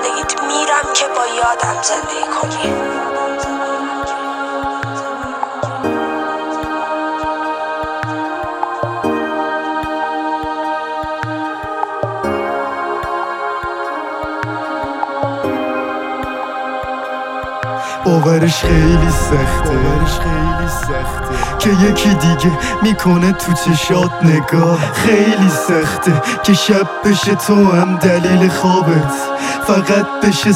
زندگیت میرم که با یادم زندگی کنی. باورش خیلی سخته که یکی دیگه میکنه تو چشات نگاه. خیلی سخته که شب بشه تو هم دلیل خوابت فقط بشه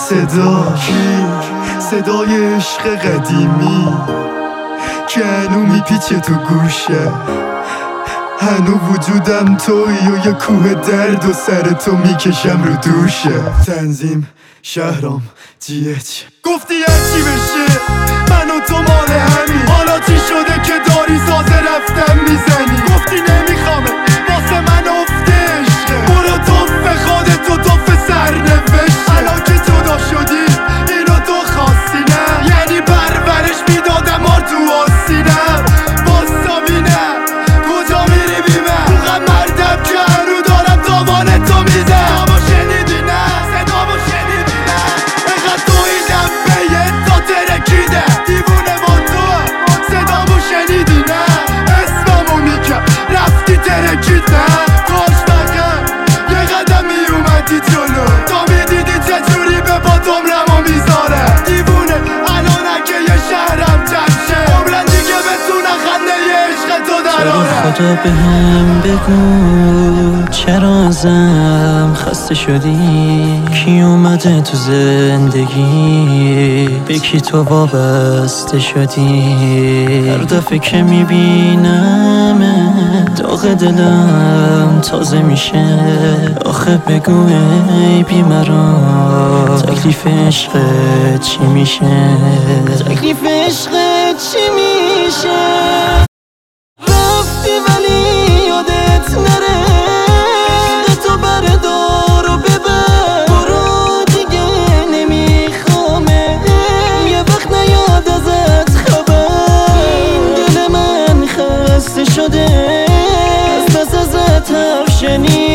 صدای عشق قدیمی که هنو میپیچه تو گوشه. هنو وجودم تویی و یه کوه درد و سر تو میکشم رو دوشه. تنظیم شهرام GH گفتی هرچی بشه من و تو مال همین. حالا چی شده که داری سازه رفتم میزنی؟ گفتی نمیخوامه واسه من افته عشقه. برو توف خودتو توف سرنوشته. الان که جدا شدی اینو تو خواستی نه؟ یعنی پرورش میدادم مار تو آسینم. باستا بینم کجا میری بیمه؟ روغم مردم که هنو دارم تاوان تو میزم. صدامو شنیدی نه؟ صدامو شنیدی نه؟ اینقدر تویدم به یه تا ترکیده. دیوونه با تو صدامو شنیدی نه؟ اسممو میکرد رفتی ترکید نه؟ کاش فقط یه قدم میومدی جلو تا میدیدی چجوری به پات عمرمو میذاره. دیوونه الان اگه یه شهرم جمشه عمرن دیگه بتونم خنده یه عشق تو دراره. خدا بهم بگو چرا ازم خسته شدی؟ کی اومده تو زندگی؟ به کی تو وابسته شدی؟ هر دفعه که میبینم داغ دلم تازه میشه. آخه بگو ای بیماران تکلیف عشقت چی میشه؟ تکلیف عشقت چی میشه؟ ولی یادت نره تو بردار و ببر. برو دیگه نمیخوامه یه وقت نیاد ازت خبر. این دل من خسته شده از ازت حرف شنید.